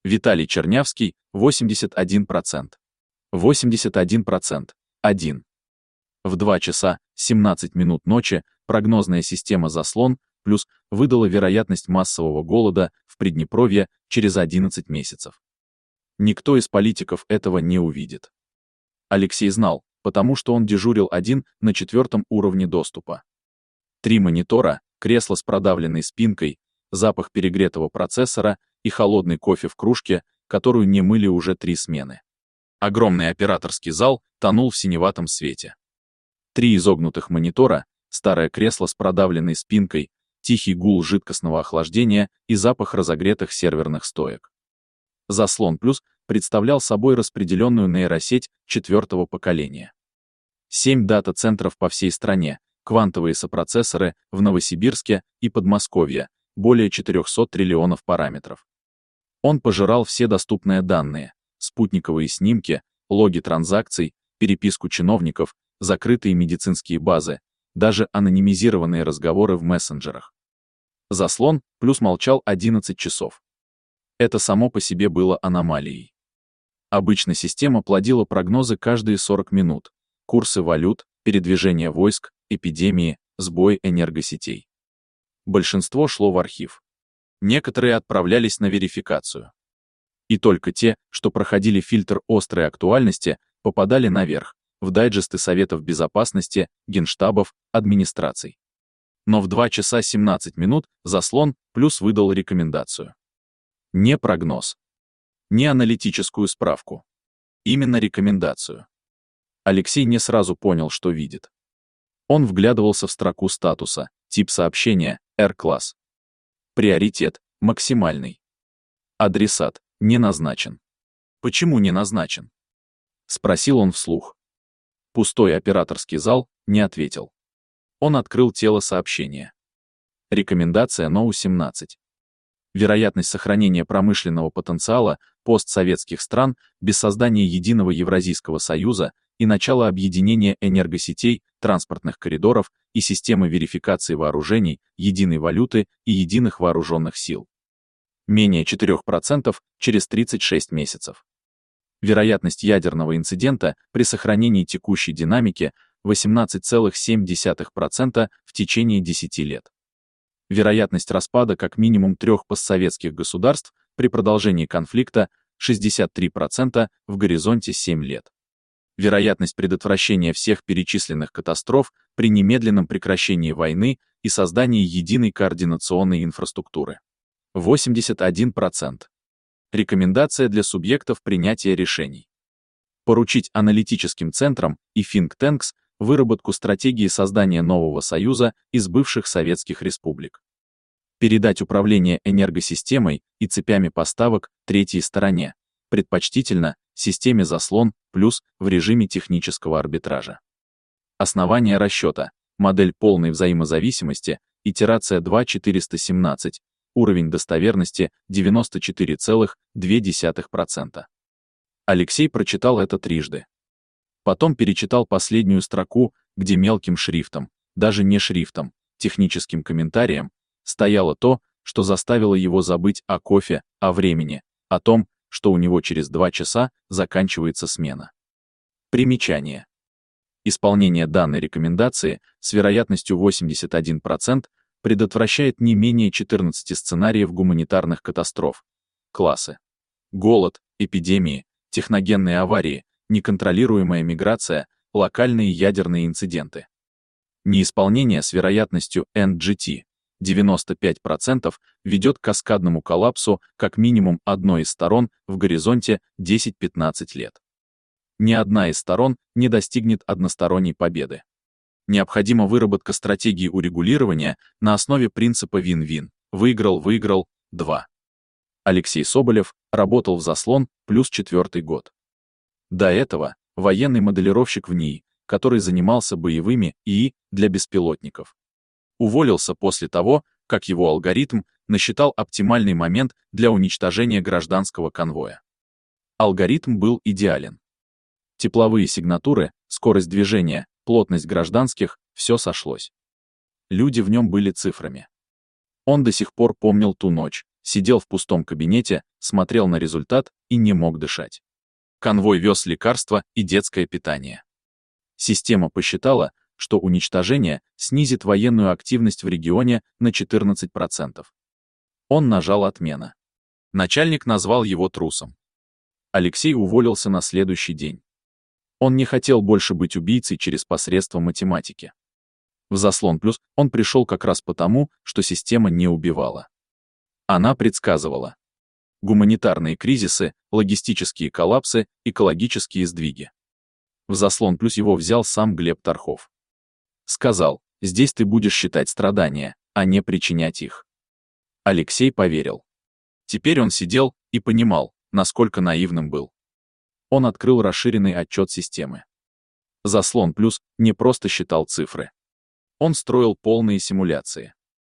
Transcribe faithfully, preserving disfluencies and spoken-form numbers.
Виталий Чернявский, восемьдесят один процент. восемьдесят один процент. один. В два часа семнадцать минут ночи прогнозная система «Заслон» плюс выдала вероятность массового голода в Приднепровье через одиннадцать месяцев. Никто из политиков этого не увидит. Алексей знал, потому что он дежурил один на четвертом уровне доступа. Три монитора, кресло с продавленной спинкой, запах перегретого процессора и холодный кофе в кружке, которую не мыли уже три смены. Огромный операторский зал тонул в синеватом свете. Три изогнутых монитора, старое кресло с продавленной спинкой, тихий гул жидкостного охлаждения и запах разогретых серверных стоек. Заслон Плюс представлял собой распределенную нейросеть четвертого поколения. Семь дата-центров по всей стране, квантовые сопроцессоры в Новосибирске и Подмосковье, более четырехсот триллионов параметров. Он пожирал все доступные данные, спутниковые снимки, логи транзакций, переписку чиновников, закрытые медицинские базы, даже анонимизированные разговоры в мессенджерах. Заслон Плюс молчал одиннадцать часов. Это само по себе было аномалией. Обычно система плодила прогнозы каждые сорок минут, курсы валют, передвижение войск, эпидемии, сбой энергосетей. Большинство шло в архив. Некоторые отправлялись на верификацию. И только те, что проходили фильтр острой актуальности, попадали наверх, в дайджесты Советов Безопасности, Генштабов, администраций. Но в два часа семнадцать минут Заслон Плюс выдал рекомендацию. Не прогноз. Не аналитическую справку. Именно рекомендацию. Алексей не сразу понял, что видит. Он вглядывался в строку статуса, тип сообщения, R-класс. Приоритет – максимальный. Адресат – не назначен. Почему не назначен? Спросил он вслух. Пустой операторский зал не ответил. Он открыл тело сообщения. Рекомендация ноу семнадцать. Вероятность сохранения промышленного потенциала постсоветских стран без создания единого Евразийского союза и начала объединения энергосетей, транспортных коридоров и системы верификации вооружений, единой валюты и единых вооруженных сил. Менее четырёх процентов через тридцать шесть месяцев. Вероятность ядерного инцидента при сохранении текущей динамики восемнадцать целых семь десятых процента в течение десяти лет. Вероятность распада как минимум трех постсоветских государств при продолжении конфликта шестьдесят три процента в горизонте семь лет. Вероятность предотвращения всех перечисленных катастроф при немедленном прекращении войны и создании единой координационной инфраструктуры. восемьдесят один процент. Рекомендация для субъектов принятия решений. Поручить аналитическим центрам и think tanks выработку стратегии создания нового союза из бывших советских республик. Передать управление энергосистемой и цепями поставок третьей стороне, предпочтительно системе Заслон Плюс в режиме технического арбитража. Основание расчета, модель полной взаимозависимости, итерация два тысячи четыреста семнадцать, уровень достоверности девяносто четыре целых две десятых процента. Алексей прочитал это трижды. Потом перечитал последнюю строку, где мелким шрифтом, даже не шрифтом, техническим комментарием, стояло то, что заставило его забыть о кофе, о времени, о том, что у него через два часа заканчивается смена. Примечание. Исполнение данной рекомендации с вероятностью восемьдесят один процент предотвращает не менее четырнадцати сценариев гуманитарных катастроф. Классы. Голод, эпидемии, техногенные аварии, неконтролируемая миграция, локальные ядерные инциденты. Неисполнение с вероятностью эн джи ти девяносто пять процентов ведет к каскадному коллапсу как минимум одной из сторон в горизонте десять-пятнадцать лет. Ни одна из сторон не достигнет односторонней победы. Необходима выработка стратегии урегулирования на основе принципа вин-вин. Выиграл-выиграл, два. Алексей Соболев работал в Заслон Плюс четвертый год. До этого военный моделировщик в НИИ, который занимался боевыми ИИ для беспилотников. Уволился после того, как его алгоритм насчитал оптимальный момент для уничтожения гражданского конвоя. Алгоритм был идеален. Тепловые сигнатуры, скорость движения, плотность гражданских — все сошлось. Люди в нем были цифрами. Он до сих пор помнил ту ночь, Сидел в пустом кабинете, смотрел на результат и не мог дышать. Конвой вез лекарства и детское питание. Система посчитала, что уничтожение снизит военную активность в регионе на четырнадцать процентов. Он нажал «Отмена». Начальник назвал его трусом. Алексей уволился на следующий день. Он не хотел больше быть убийцей через посредство математики. В «Заслон Плюс» он пришел как раз потому, что система не убивала. Она предсказывала гуманитарные кризисы, логистические коллапсы, экологические сдвиги. В «Заслон Плюс» его взял сам Глеб Тархов. Сказал: «Здесь ты будешь считать страдания, а не причинять их». Алексей поверил. Теперь он сидел и понимал, насколько наивным был. Он открыл расширенный отчет системы. «Заслон Плюс» не просто считал цифры. Он строил полные симуляции.